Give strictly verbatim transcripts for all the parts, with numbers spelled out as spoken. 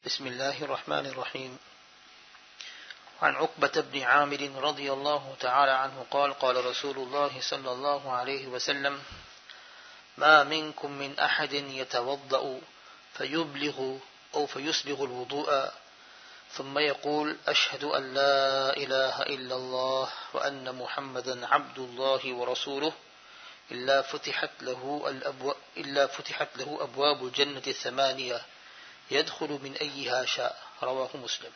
بسم الله الرحمن الرحيم. عن عقبة بن عامر رضي الله تعالى عنه قال قال رسول الله صلى الله عليه وسلم: ما منكم من أحد يتوضأ فيبلغ أو فيسبغ الوضوء ثم يقول: أشهد أن لا إله إلا الله وأن محمدا عبد الله ورسوله إلا فتحت له الأبواب إلا فتحت له أبواب الجنة الثمانية يدخل من أيها شاء. رواه Muslim.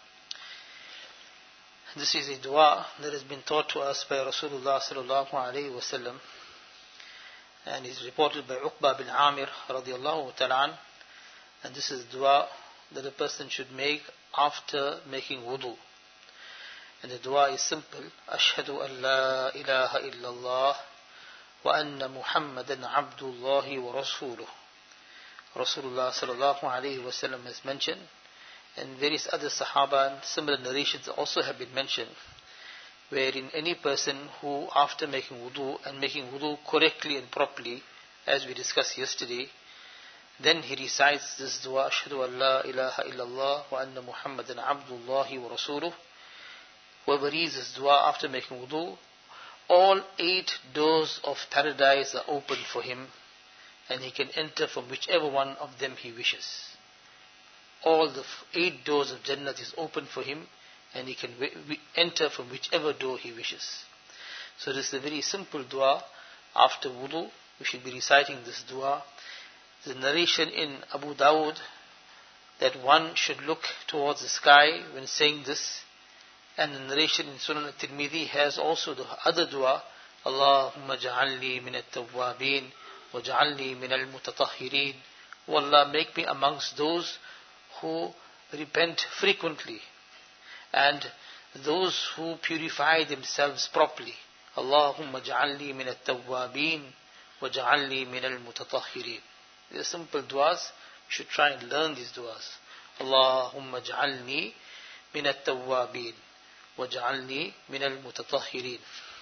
This is a dua that has been taught to us by Rasulullah sallallahu alayhi wa sallam, and is reported by Uqba bin Amir radiallahu ta'ala, and this is dua that a person should make after making wudu. And the dua is simple: Ashhadu an la ilaha illallah wa anna Muhammadan abdullahi wa rasuluh. Rasulullah sallallahu alayhi wa sallam has mentioned, and various other Sahaba and similar narrations also have been mentioned, wherein any person who, after making wudu and making wudu correctly and properly, as we discussed yesterday, then he recites this dua: Ashhadu an la ilaha illallah wa anna Muhammadan abdullahi wa rasuluh. Whoever reads this dua after making wudu, all eight doors of paradise are open for him, and he can enter from whichever one of them he wishes. All the eight doors of Jannah is open for him, and he can w- w- enter from whichever door he wishes. So this is a very simple dua. After wudu, we should be reciting this dua. The narration in Abu Dawud that one should look towards the sky when saying this, and the narration in Sunan al-Tirmidhi has also the other dua: Allahumma ja'alni min at-tawwabin wa ja'alni min al-mutatahhirin. O Allah, make me amongst those who repent frequently and those who purify themselves properly. Allahumma ja'alni min at-tawwabin wa ja'alni min al-mutatahhirin. These are simple duas. You should try and learn these duas. Allahumma ja'alni min at-tawwabin wa ja'alni min al-mutatahhirin.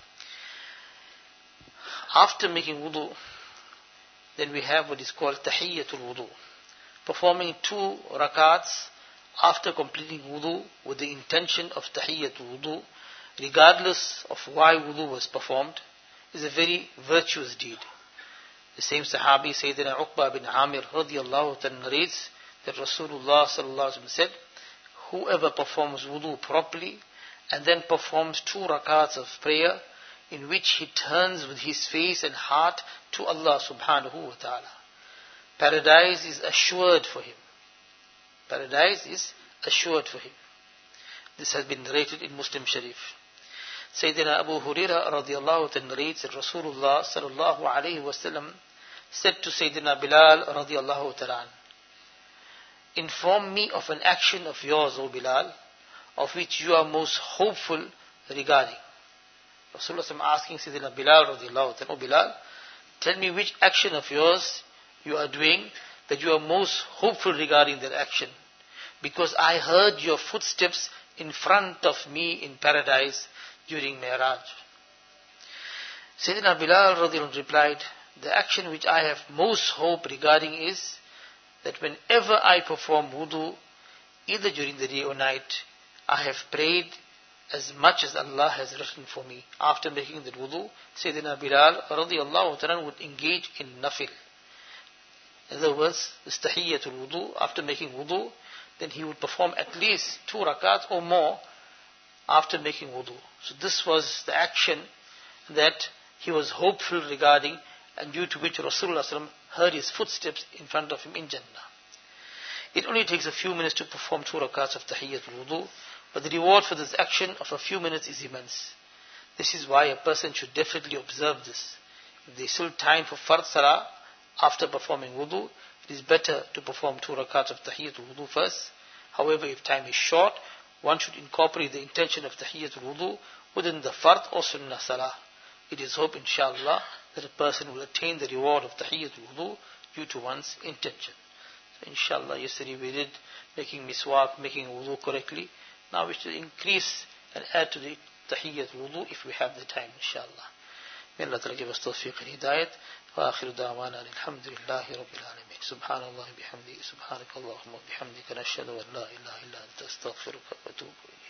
After making wudu, then we have what is called tahiyyatul wudu, performing two rakats after completing wudu with the intention of tahiyyatul wudu, regardless of why wudu was performed, is a very virtuous deed. The same Sahabi, Sayyidina Uqba bin Amir radiyallahu ta'ala, narrates that Rasulullah sallallahu alaihi wasallam said, whoever performs wudu properly and then performs two rakats of prayer in which he turns with his face and heart to Allah subhanahu wa ta'ala, paradise is assured for him. Paradise is assured for him. This has been narrated in Muslim Sharif. Sayyidina Abu Hurairah radiyallahu ta'ala narrates that Rasulullah sallallahu alayhi wa sallam said to Sayyidina Bilal radiyallahu ta'ala, inform me of an action of yours, O Bilal, of which you are most hopeful regarding. Rasulullah asking Sayyidina Bilal radiyallahu ta'ala, O Bilal, tell me which action of yours you are doing that you are most hopeful regarding that action, because I heard your footsteps in front of me in paradise during Mi'raj. Sayyidina Bilal radiyallahu replied, the action which I have most hope regarding is that whenever I perform wudu, either during the day or night, I have prayed as much as Allah has written for me. After making that wudu, Sayyidina Bilal radiyallahu ta'ala would engage in nafil. In other words, this tahiyyatul wudu, after making wudu, then he would perform at least two rakats or more after making wudu. So this was the action that he was hopeful regarding, and due to which Rasulullah sallallahu alaihi wasallam heard his footsteps in front of him in Jannah. It only takes a few minutes to perform two rakats of tahiyyatul wudu, but the reward for this action of a few minutes is immense. This is why a person should definitely observe this. If there is still time for fard salah after performing wudu, it is better to perform two rakats of tahiyyatul wudu first. However, if time is short, one should incorporate the intention of tahiyyatul wudu within the fard or sunnah salah. It is hope, inshallah, that a person will attain the reward of tahiyyatul wudu due to one's intention. So inshallah, yesterday we did making miswak, making wudu correctly. Now we should increase and add to the tahiyyatul wudu if we have the time, inshallah. May Allah Ta'ala give us tawfiq and hidayat. وآخر دعوانا الحمد لله رب العالمين. سبحان الله بحمده سبحانك اللهم وبحمدك نشهد أن لا إله إلا أنت أستغفرك وأتوب إليك.